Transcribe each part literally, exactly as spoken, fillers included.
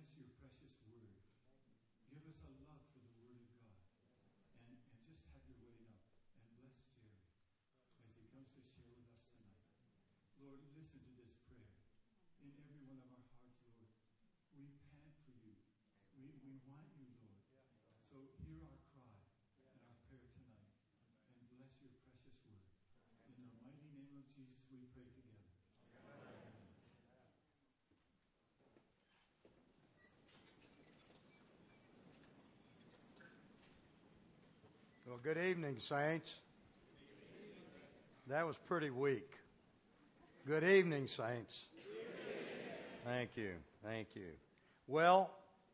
your precious word. Give us a love for the word of God. And, and just have your way now. And bless Jerry as he comes to share with us tonight. Lord, listen to this prayer. In every one of our hearts, Lord, we pant for you. We, we want you, Lord. So hear our cry and our prayer tonight. And bless your precious word. In the mighty name of Jesus, we pray together. Amen. Well, good evening, saints. That was pretty weak. Good evening, saints. Thank you. Thank you. Well,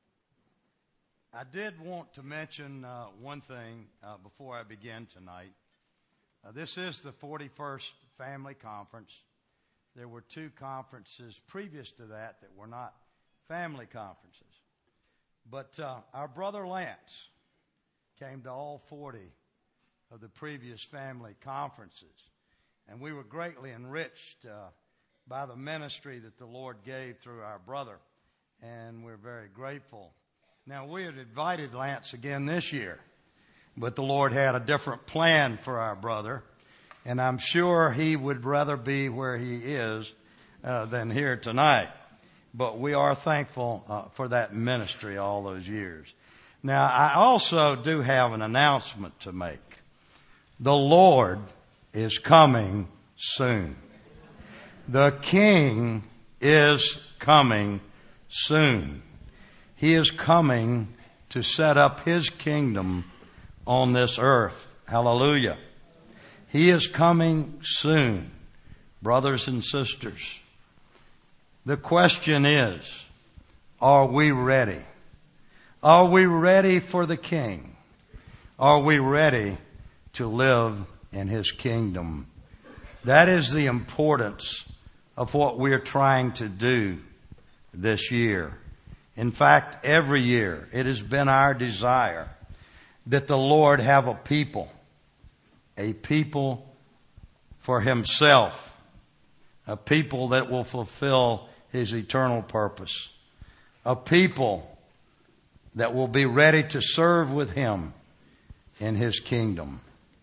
I did want to mention uh, one thing uh, before I begin tonight. Uh, this is the forty-first Family Conference. There were two conferences previous to that that were not family conferences. But uh, our brother Lance came to all forty of the previous family conferences. And we were greatly enriched uh, by the ministry that the Lord gave through our brother. And we're very grateful. Now, we had invited Lance again this year, but the Lord had a different plan for our brother. And I'm sure he would rather be where he is uh, than here tonight. But we are thankful uh, for that ministry all those years. Now, I also do have an announcement to make. The Lord is coming soon. The King is coming soon. He is coming to set up His kingdom on this earth. Hallelujah. He is coming soon, brothers and sisters. The question is, are we ready? Are we ready for the King? Are we ready to live in His kingdom? That is the importance of what we're trying to do this year. In fact, every year it has been our desire that the Lord have a people, a people for Himself, a people that will fulfill His eternal purpose, a people that will be ready to serve with Him in His kingdom.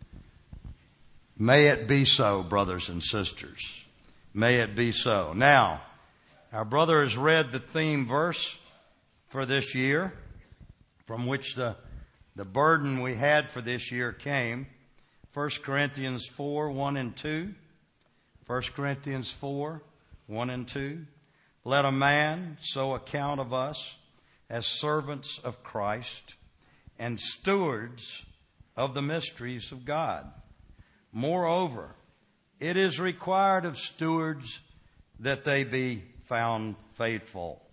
May it be so, brothers and sisters. May it be so. Now, our brother has read the theme verse for this year, from which the, the burden we had for this year came. First Corinthians four, one and two. First Corinthians four, one and two. Let a man so account of us as servants of Christ and stewards of the mysteries of God. Moreover, it is required of stewards that they be found faithful.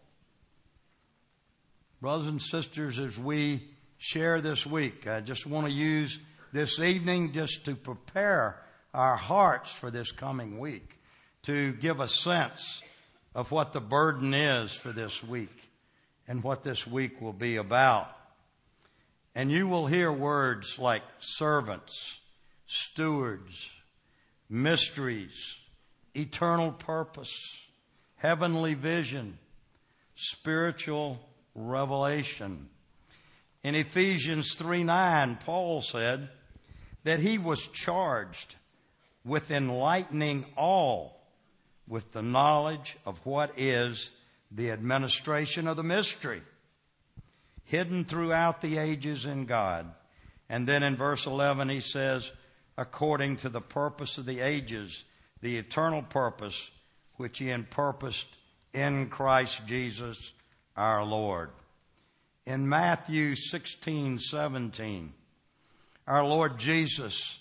Brothers and sisters, as we share this week, I just want to use this evening just to prepare our hearts for this coming week, to give a sense of what the burden is for this week and what this week will be about. And you will hear words like servants, stewards, mysteries, eternal purpose, heavenly vision, spiritual revelation. In Ephesians three nine, Paul said that he was charged with enlightening all with the knowledge of what is the administration of the mystery, hidden throughout the ages in God. And then in verse eleven he says, according to the purpose of the ages, the eternal purpose which He had purposed in Christ Jesus our Lord. In Matthew sixteen seventeen, our Lord Jesus,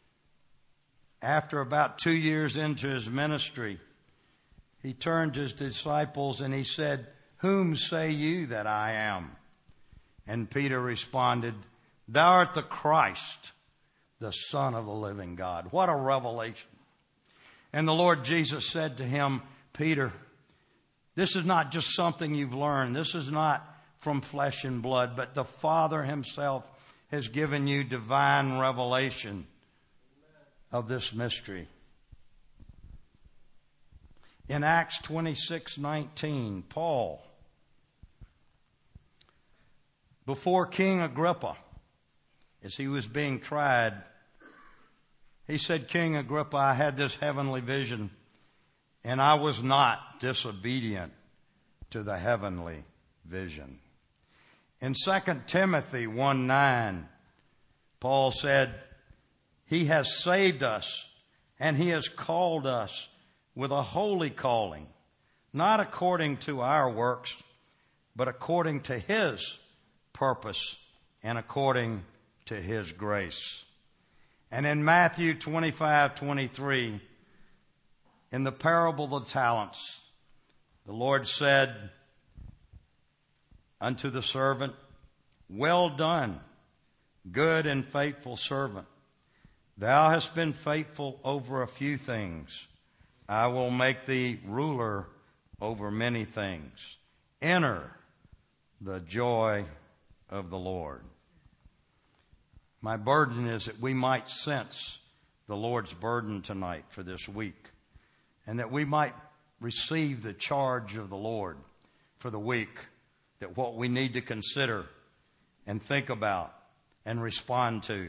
after about two years into His ministry, He turned to His disciples and He said, whom say you that I am? And Peter responded, thou art the Christ, the Son of the living God. What a revelation. And the Lord Jesus said to him, Peter, this is not just something you've learned. This is not from flesh and blood, but the Father Himself has given you divine revelation of this mystery. In Acts twenty-six nineteen, Paul before King Agrippa, as he was being tried, he said, King Agrippa, I had this heavenly vision, and I was not disobedient to the heavenly vision. In Second Timothy one nine, Paul said, He has saved us, and He has called us with a holy calling, not according to our works, but according to His purpose and according to His grace. And in Matthew twenty-five twenty-three, in the parable of the talents, the Lord said unto the servant, Well done, good and faithful servant. Thou hast been faithful over a few things. I will make thee ruler over many things. Enter the joy of the Lord. My burden is that we might sense the Lord's burden tonight for this week, and that we might receive the charge of the Lord for the week, that what we need to consider and think about and respond to,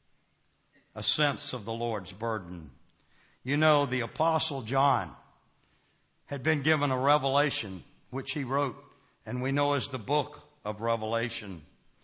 a sense of the Lord's burden. You know, the Apostle John had been given a revelation, which he wrote, and we know as the book of Revelation.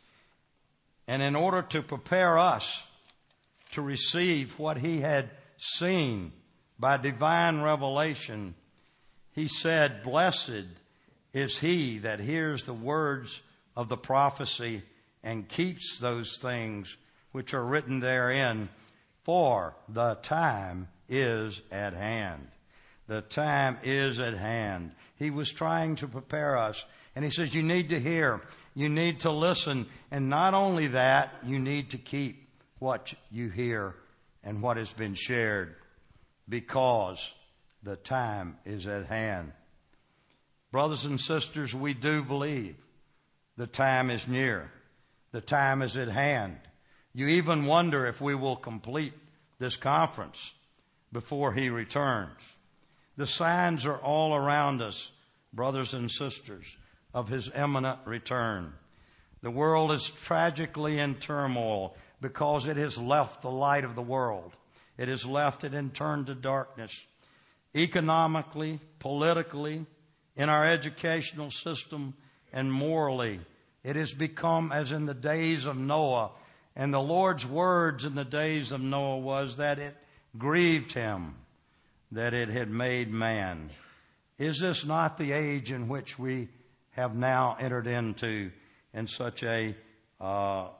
And in order to prepare us to receive what he had seen by divine revelation, he said, Blessed is he that hears the words of the prophecy and keeps those things which are written therein, for the time is at hand. The time is at hand. He was trying to prepare us. And he says, you need to hear. You need to listen. And not only that, you need to keep what you hear and what has been shared, because the time is at hand. Brothers and sisters, we do believe the time is near. The time is at hand. You even wonder if we will complete this conference before he returns. The signs are all around us, brothers and sisters, of his imminent return. The world is tragically in turmoil because it has left the light of the world. It has left it and turned to darkness. Economically, politically, in our educational system, and morally, it has become as in the days of Noah. And the Lord's words in the days of Noah was that it grieved him that it had made man. Is this not the age in which we have now entered into in such a uh,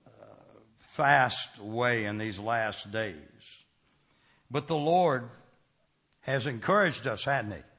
fast way in these last days? But the Lord has encouraged us, hasn't he?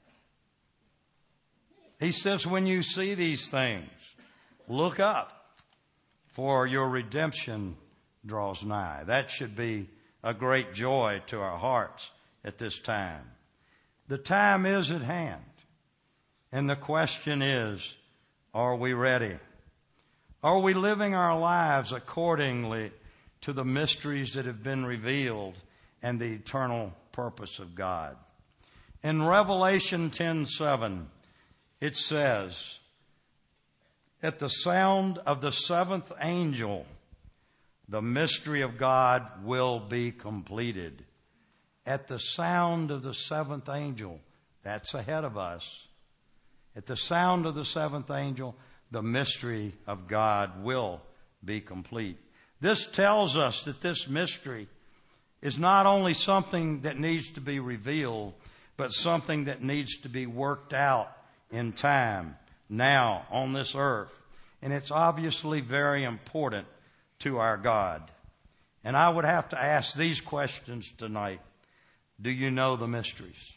He says, when you see these things, look up, for your redemption draws nigh. That should be a great joy to our hearts at this time. The time is at hand. And the question is, are we ready? Are we living our lives accordingly to the mysteries that have been revealed and the eternal purpose of God? In Revelation ten seven, it says, at the sound of the seventh angel, the mystery of God will be completed. At the sound of the seventh angel, that's ahead of us. At the sound of the seventh angel, the mystery of God will be complete. This tells us that this mystery is not only something that needs to be revealed, but something that needs to be worked out in time, now, on this earth. And it's obviously very important to our God. And I would have to ask these questions tonight. Do you know the mysteries?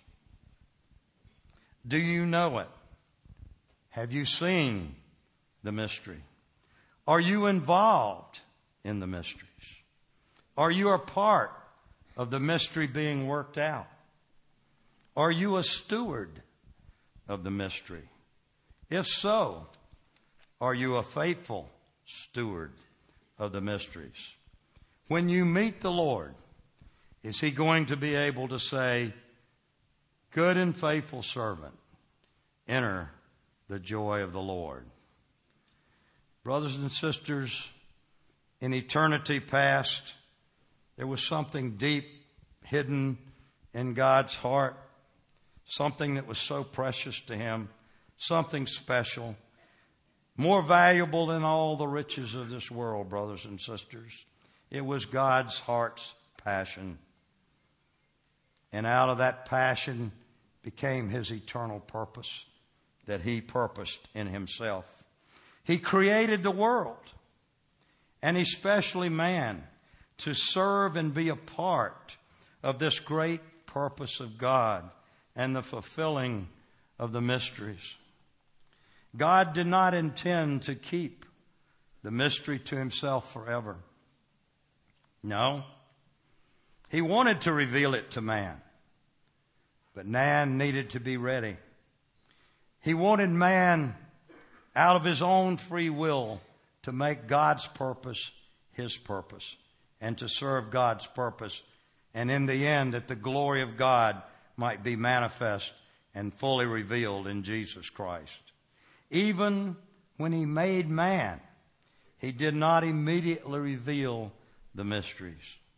Do you know it? Have you seen the mystery? Are you involved in the mysteries? Are you a part of the mystery being worked out? Are you a steward of the mystery? If so, are you a faithful steward of the mysteries? When you meet the Lord, is he going to be able to say, good and faithful servant, enter the joy of the Lord? Brothers and sisters, in eternity past, there was something deep hidden in God's heart, something that was so precious to Him, something special, more valuable than all the riches of this world, brothers and sisters. It was God's heart's passion. And out of that passion became His eternal purpose that He purposed in Himself. He created the world, and especially man, to serve and be a part of this great purpose of God and the fulfilling of the mysteries. God did not intend to keep the mystery to Himself forever. No. He wanted to reveal it to man, but man needed to be ready. He wanted man, out of his own free will, to make God's purpose His purpose and to serve God's purpose, and in the end that the glory of God might be manifest and fully revealed in Jesus Christ. Even when He made man, He did not immediately reveal the mysteries.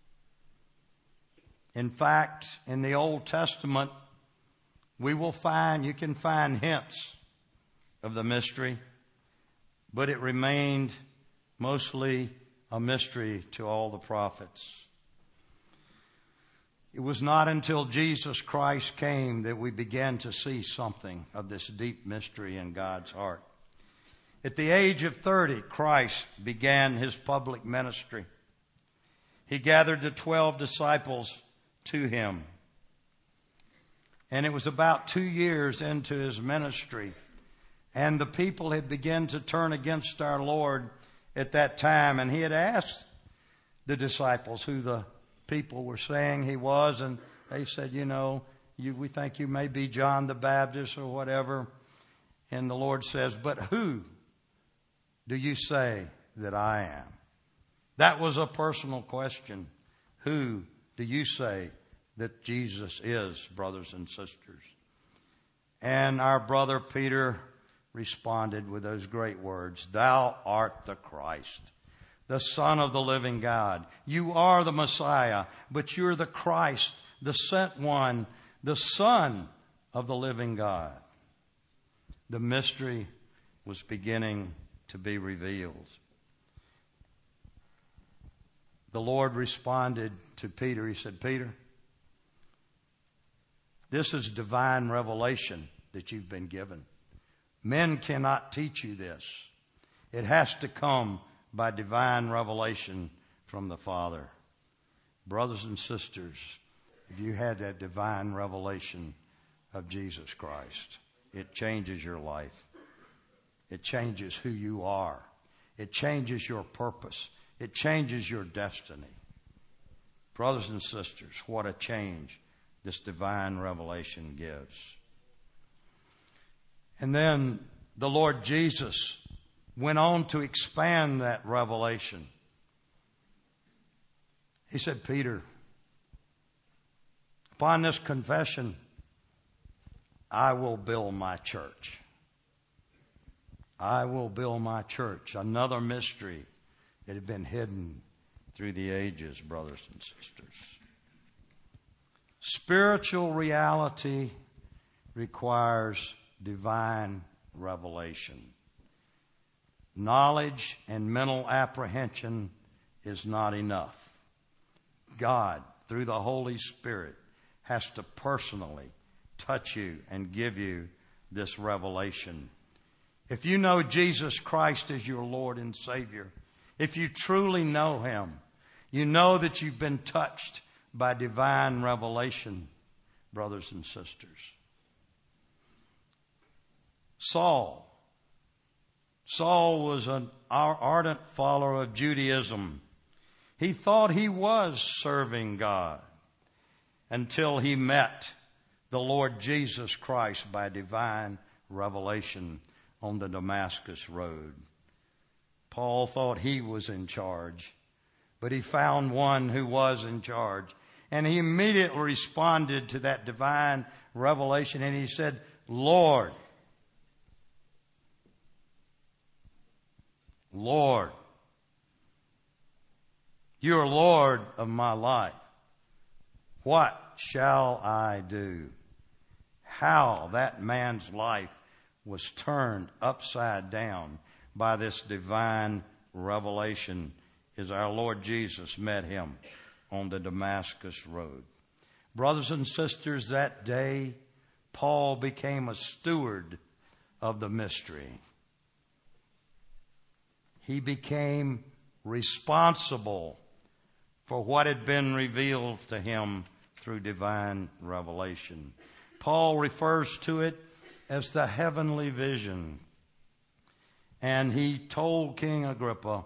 In fact, in the Old Testament, we will find, you can find hints of the mystery, but it remained mostly a mystery to all the prophets. It was not until Jesus Christ came that we began to see something of this deep mystery in God's heart. At the age of thirty, Christ began His public ministry. He gathered the twelve disciples to Him. And it was about two years into His ministry, and the people had begun to turn against our Lord at that time. And He had asked the disciples who the people were saying He was, and they said, you know, you, we think you may be John the Baptist or whatever. And the Lord says, but who do you say that I am? That was a personal question. Who do you say that Jesus is, brothers and sisters? And our brother Peter responded with those great words, Thou art the Christ, the Son of the living God. You are the Messiah, but you're the Christ, the sent one, the Son of the living God. The mystery was beginning to be revealed. The Lord responded to Peter. He said, Peter, this is divine revelation that you've been given. Men cannot teach you this. It has to come by divine revelation from the Father. Brothers and sisters, if you had that divine revelation of Jesus Christ, it changes your life. It changes who you are. It changes your purpose. It changes your destiny. Brothers and sisters, what a change this divine revelation gives. And then the Lord Jesus went on to expand that revelation. He said, Peter, upon this confession, I will build my church. I will build my church. Another mystery that had been hidden through the ages, brothers and sisters. Spiritual reality requires divine revelation. Knowledge and mental apprehension is not enough. God, through the Holy Spirit, has to personally touch you and give you this revelation. If you know Jesus Christ as your Lord and Savior, if you truly know Him, you know that you've been touched by divine revelation, brothers and sisters. Saul. Saul was an ardent follower of Judaism. He thought he was serving God until he met the Lord Jesus Christ by divine revelation on the Damascus road. Paul thought he was in charge, but he found one who was in charge. And he immediately responded to that divine revelation, and he said, Lord, Lord, you are Lord of my life. What shall I do? How that man's life was turned upside down by this divine revelation as our Lord Jesus met him on the Damascus road. Brothers and sisters, that day, Paul became a steward of the mystery. He became responsible for what had been revealed to him through divine revelation. Paul refers to it as the heavenly vision. And he told King Agrippa,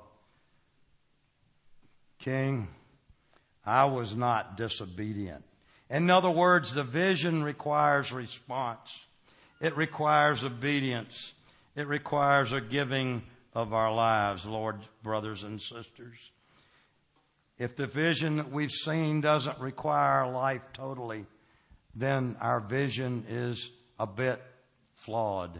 King, I was not disobedient. In other words, the vision requires response. It requires obedience. It requires a giving of our lives, Lord, brothers and sisters. If the vision that we've seen doesn't require life totally, then our vision is a bit flawed.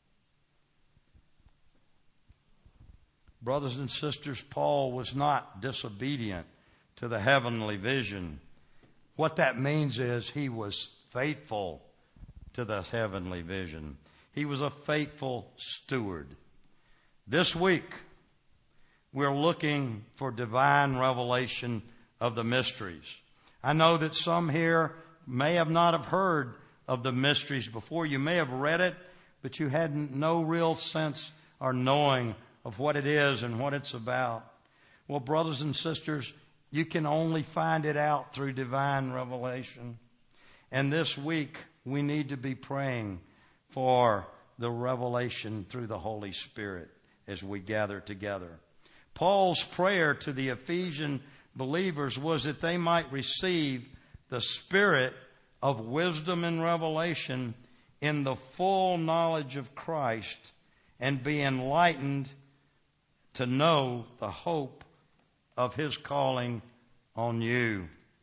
Brothers and sisters, Paul was not disobedient to the heavenly vision. What that means is he was faithful to the heavenly vision. He was a faithful steward. This week, we're looking for divine revelation of the mysteries. I know that some here may have not have heard of the mysteries before. You may have read it, but you had no real sense or knowing of what it is and what it's about. Well, brothers and sisters, you can only find it out through divine revelation. And this week, we need to be praying for the revelation through the Holy Spirit as we gather together. Paul's prayer to the Ephesian believers was that they might receive the spirit of wisdom and revelation in the full knowledge of Christ and be enlightened to know the hope of his calling on you.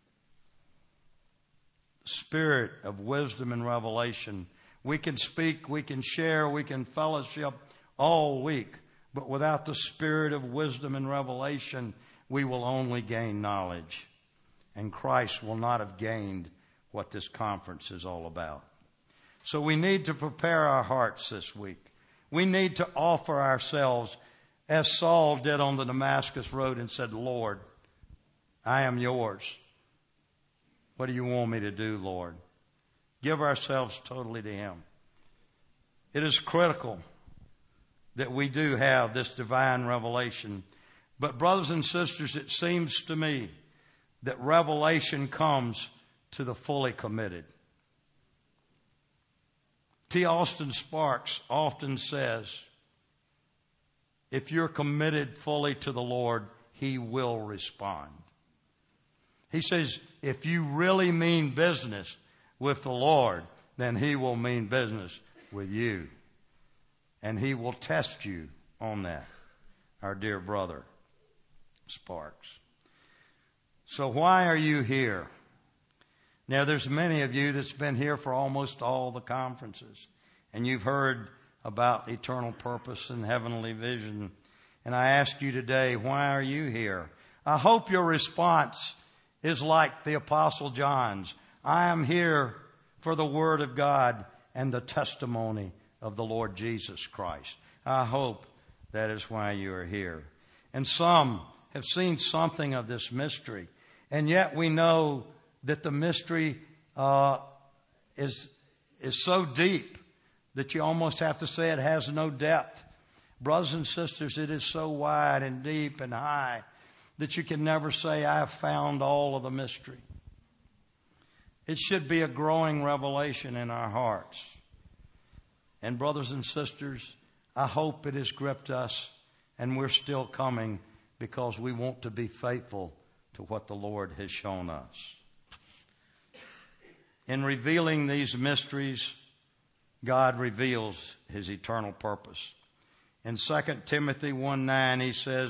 Spirit of wisdom and revelation. We can speak, we can share, we can fellowship all week, but without the spirit of wisdom and revelation, we will only gain knowledge. And Christ will not have gained what this conference is all about. So we need to prepare our hearts this week. We need to offer ourselves as Saul did on the Damascus road and said, Lord, I am yours. What do you want me to do, Lord? Give ourselves totally to him. It is critical that we do have this divine revelation. But brothers and sisters, it seems to me that revelation comes to the fully committed. T. Austin Sparks often says, if you're committed fully to the Lord, he will respond. He says, if you really mean business with the Lord, then he will mean business with you. And he will test you on that, our dear brother, Sparks. So why are you here? Now, there's many of you that's been here for almost all the conferences, and you've heard about eternal purpose and heavenly vision. And I ask you today, why are you here? I hope your response is like the Apostle John's. I am here for the Word of God and the testimony of the Lord Jesus Christ. I hope that is why you are here. And some have seen something of this mystery, and yet we know that the mystery uh, is is so deep that you almost have to say it has no depth. Brothers and sisters, it is so wide and deep and high that you can never say, I have found all of the mystery. It should be a growing revelation in our hearts. And brothers and sisters, I hope it has gripped us, and we're still coming because we want to be faithful to what the Lord has shown us. In revealing these mysteries, God reveals his eternal purpose. In Second Timothy one nine, he says,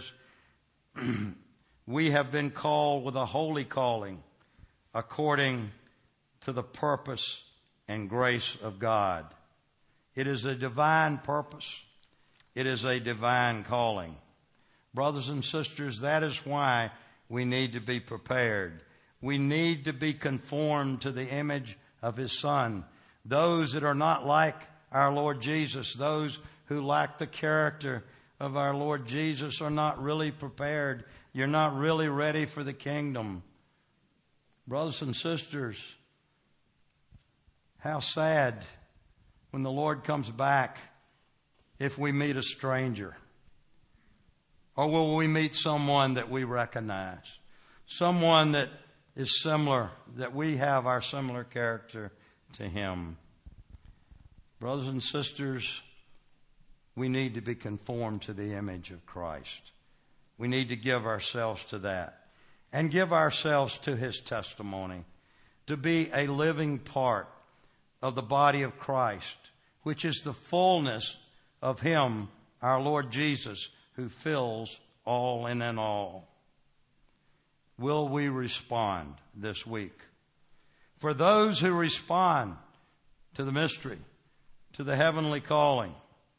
we have been called with a holy calling according to the purpose and grace of God. It is a divine purpose. It is a divine calling. Brothers and sisters, that is why we need to be prepared. We need to be conformed to the image of His Son. Those that are not like our Lord Jesus, those who lack the character of our Lord Jesus, are not really prepared. You're not really ready for the kingdom. Brothers and sisters, how sad when the Lord comes back if we meet a stranger. Or will we meet someone that we recognize? Someone that is similar, that we have our similar character to Him. Brothers and sisters, we need to be conformed to the image of Christ. We need to give ourselves to that. And give ourselves to His testimony. To be a living part of the body of Christ, which is the fullness of Him, our Lord Jesus, who fills all in and all. Will we respond this week? For those who respond to the mystery, to the heavenly calling,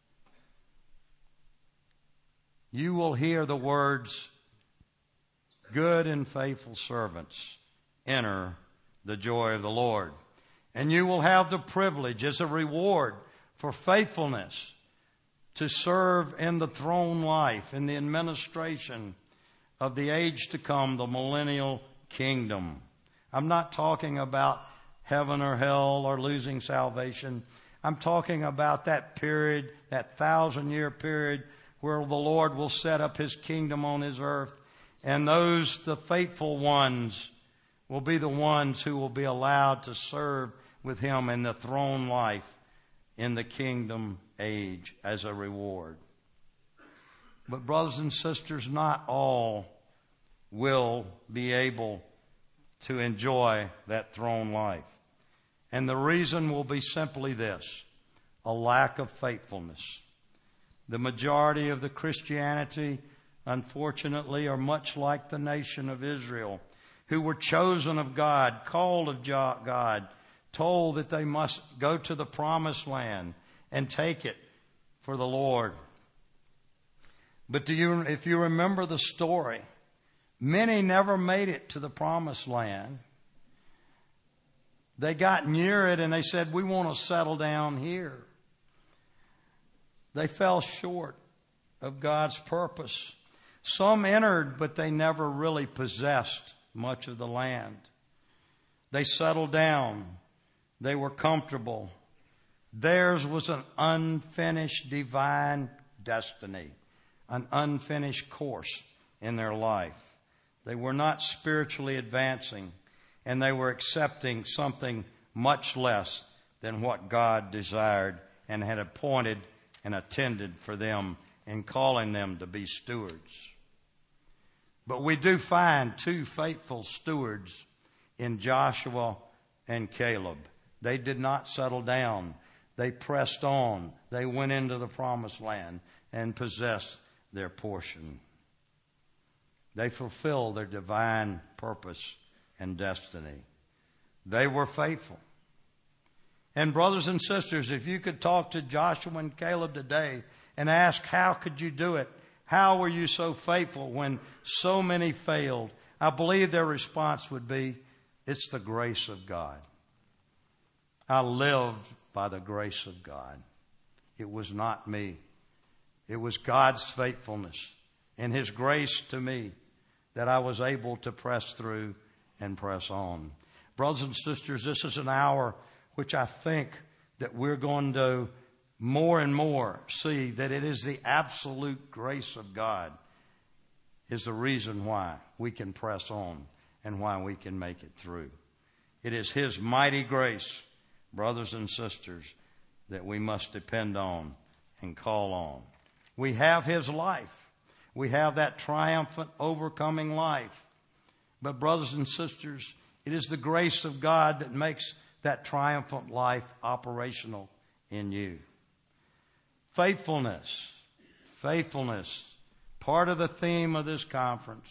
you will hear the words, "Good and faithful servants, enter the joy of the Lord." And you will have the privilege as a reward for faithfulness to serve in the throne life, in the administration of the age to come, the millennial kingdom. I'm not talking about heaven or hell or losing salvation. I'm talking about that period, that thousand year period where the Lord will set up His kingdom on His earth. And those, the faithful ones, will be the ones who will be allowed to serve with Him in the throne life in the kingdom age as a reward. But brothers and sisters, not all will be able to enjoy that throne life. And the reason will be simply this: a lack of faithfulness. The majority of the Christianity, unfortunately, are much like the nation of Israel, who were chosen of God, called of God, told that they must go to the promised land and take it for the Lord. But do you, if you remember the story, many never made it to the promised land. They got near it and they said, "We want to settle down here." They fell short of God's purpose. Some entered, but they never really possessed much of the land. They settled down. They were comfortable. Theirs was an unfinished divine destiny, an unfinished course in their life. They were not spiritually advancing, and they were accepting something much less than what God desired and had appointed and attended for them in calling them to be stewards. But we do find two faithful stewards in Joshua and Caleb. They did not settle down. They pressed on. They went into the promised land and possessed their portion. They fulfilled their divine purpose and destiny. They were faithful. And brothers and sisters, if you could talk to Joshua and Caleb today and ask, how could you do it? How were you so faithful when so many failed? I believe their response would be, it's the grace of God. I lived by the grace of God. It was not me. It was God's faithfulness and His grace to me that I was able to press through and press on. Brothers and sisters, this is an hour which I think that we're going to more and more see that it is the absolute grace of God is the reason why we can press on and why we can make it through. It is His mighty grace, brothers and sisters, that we must depend on and call on. We have His life. We have that triumphant, overcoming life. But brothers and sisters, it is the grace of God that makes that triumphant life operational in you. Faithfulness. Faithfulness. Part of the theme of this conference.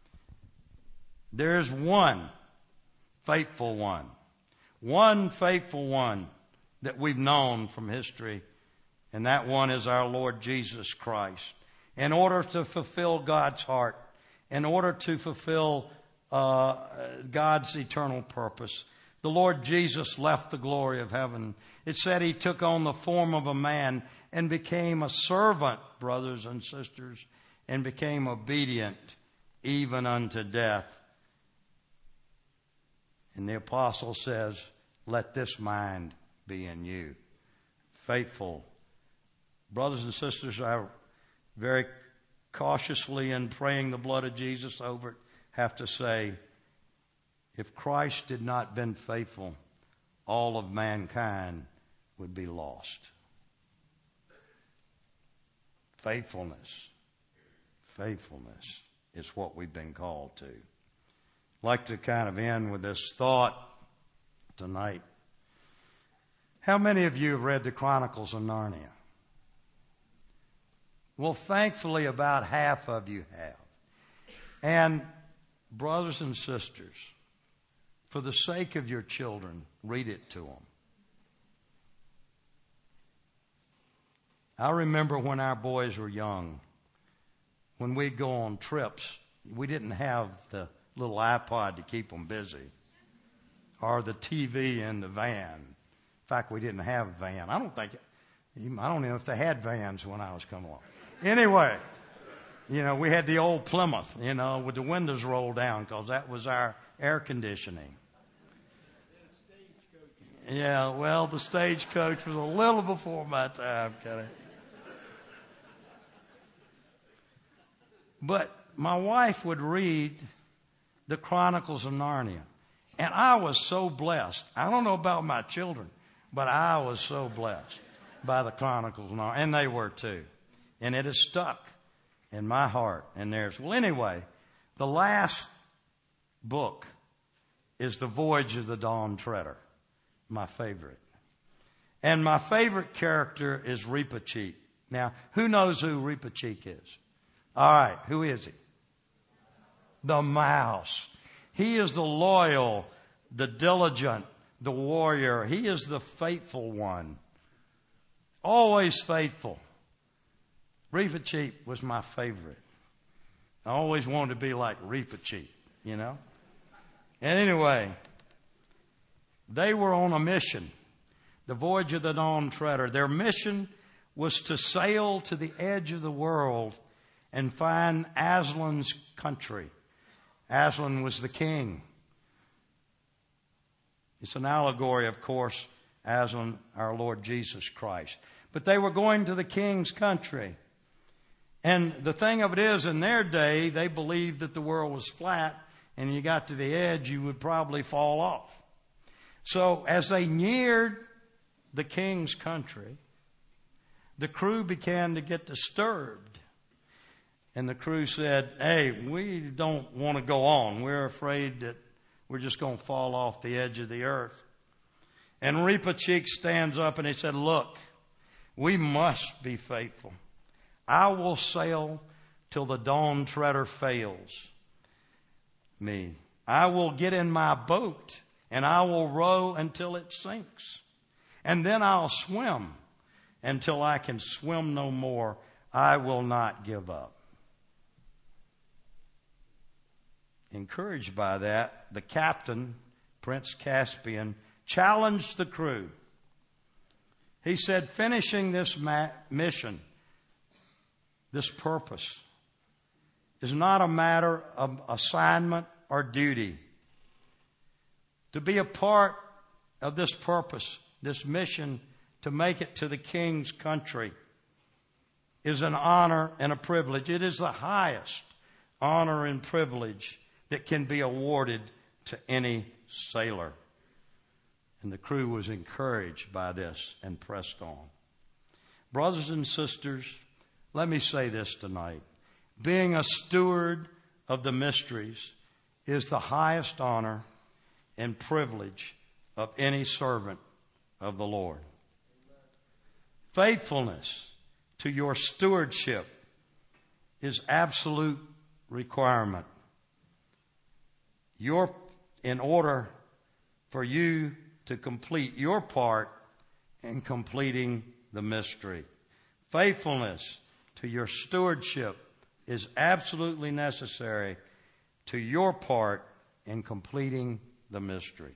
There is one faithful one. One faithful one that we've known from history. And that one is our Lord Jesus Christ. in order to fulfill God's heart, in order to fulfill uh, God's eternal purpose. The Lord Jesus left the glory of heaven. It said he took on the form of a man and became a servant, brothers and sisters, and became obedient even unto death. And the apostle says, let this mind be in you. Faithful. Brothers and sisters, I very cautiously, in praying the blood of Jesus over it, have to say, if Christ did not been faithful, all of mankind would be lost. Faithfulness. Faithfulness is what we've been called to. I'd like to kind of end with this thought tonight. How many of you have read the Chronicles of Narnia? Well, thankfully, about half of you have. And brothers and sisters, for the sake of your children, read it to them. I remember when our boys were young, when we'd go on trips, we didn't have the little iPod to keep them busy, or the T V in the van. In fact, we didn't have a van. I don't think, I don't know if they had vans when I was coming along. Anyway, you know, we had the old Plymouth, you know, with the windows rolled down, because that was our air conditioning. Yeah, well, the stagecoach was a little before my time, kind of. But my wife would read the Chronicles of Narnia. And I was so blessed. I don't know about my children, but I was so blessed by the Chronicles of Narnia. And they were too. And it has stuck in my heart and theirs. Well, anyway, the last book is The Voyage of the Dawn Treader, my favorite. And my favorite character is Reepicheep. Now, who knows who Reepicheep is? All right, who is he? The mouse. He is the loyal, the diligent, the warrior. He is the faithful one. Always faithful. Reepicheep was my favorite. I always wanted to be like Reepicheep, you know. And anyway, they were on a mission. The Voyage of the Dawn Treader. Their mission was to sail to the edge of the world and find Aslan's country. Aslan was the king. It's an allegory, of course, Aslan, our Lord Jesus Christ. But they were going to the king's country. And the thing of it is, in their day, they believed that the world was flat, and you got to the edge, you would probably fall off. So as they neared the king's country, the crew began to get disturbed. And the crew said, hey, we don't want to go on. We're afraid that we're just going to fall off the edge of the earth. And Reepicheep stands up and he said, look, we must be faithful. I will sail till the Dawn Treader fails me. I will get in my boat and I will row until it sinks. And then I'll swim until I can swim no more. I will not give up. Encouraged by that, the captain, Prince Caspian, challenged the crew. He said, finishing this ma- mission, this purpose, is not a matter of assignment or duty. To be a part of this purpose, this mission, to make it to the king's country, is an honor and a privilege. It is the highest honor and privilege that can be awarded to any sailor. And the crew was encouraged by this and pressed on. Brothers and sisters, let me say this tonight. Being a steward of the mysteries is the highest honor and privilege of any servant of the Lord. Faithfulness to your stewardship is absolute requirement. Your, in order for you to complete your part in completing the mystery. Faithfulness to your stewardship is absolutely necessary to your part in completing the mystery.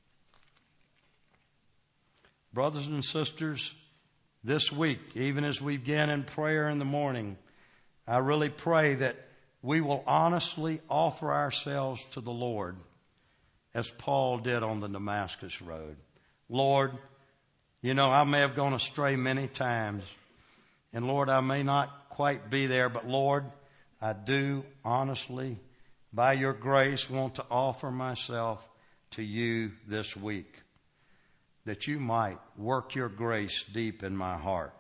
Brothers and sisters, this week, even as we begin in prayer in the morning, I really pray that we will honestly offer ourselves to the Lord as Paul did on the Damascus road. Lord, you know, I may have gone astray many times, and Lord, I may not quite be there, but Lord, I do honestly, by your grace, want to offer myself to you this week, that you might work your grace deep in my heart.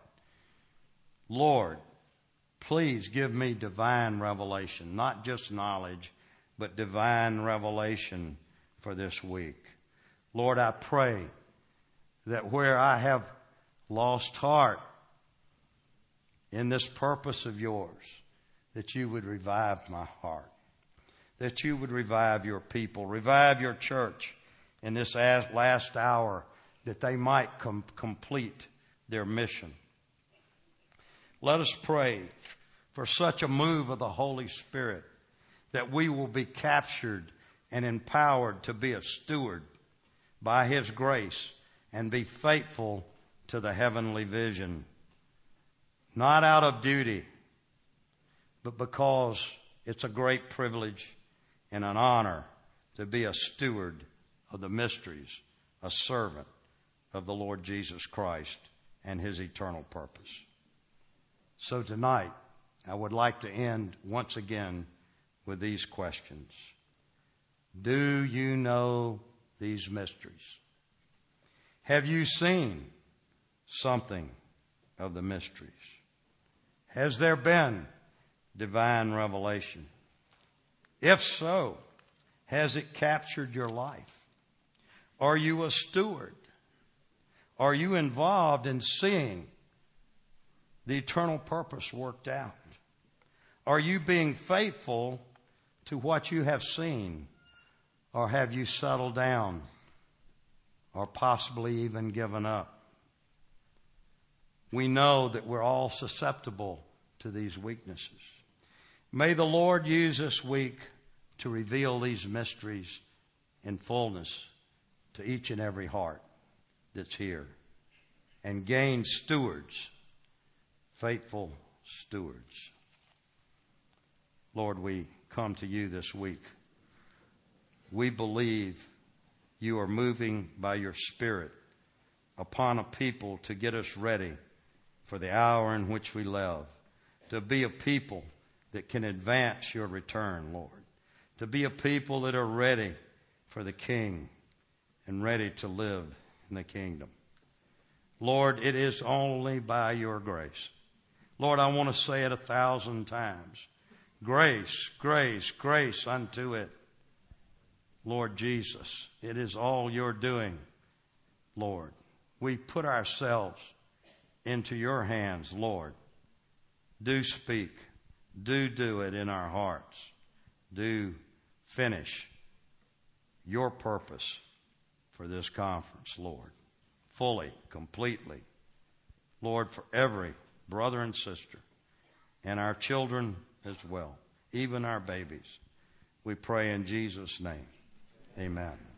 Lord, please give me divine revelation, not just knowledge, but divine revelation for this week. Lord, I pray that where I have lost heart in this purpose of yours, that you would revive my heart, that you would revive your people, revive your church in this last hour, that they might com- complete their mission. Let us pray for such a move of the Holy Spirit that we will be captured and empowered to be a steward by His grace and be faithful to the heavenly vision, not out of duty, but because it's a great privilege and an honor to be a steward of the mysteries, a servant of the Lord Jesus Christ and His eternal purpose. So tonight, I would like to end once again with these questions. Do you know these mysteries? Have you seen something of the mysteries? Has there been divine revelation? If so, has it captured your life? Are you a steward? Are you involved in seeing the eternal purpose worked out? Are you being faithful to what you have seen? Or have you settled down or possibly even given up? We know that we're all susceptible to these weaknesses. May the Lord use this week to reveal these mysteries in fullness to each and every heart that's here, and gain stewards, faithful stewards. Lord, we come to you this week. We believe you are moving by your Spirit upon a people to get us ready for the hour in which we live, to be a people that can advance your return, Lord, to be a people that are ready for the King and ready to live in the kingdom. Lord, it is only by your grace. Lord, I want to say it a thousand times. Grace, grace, grace unto it. Lord Jesus, it is all you're doing, Lord. We put ourselves into your hands, Lord. Do speak. Do do it in our hearts. Do finish your purpose for this conference, Lord. Fully, completely. Lord, for every brother and sister, and our children as well, even our babies. We pray in Jesus' name. Amen.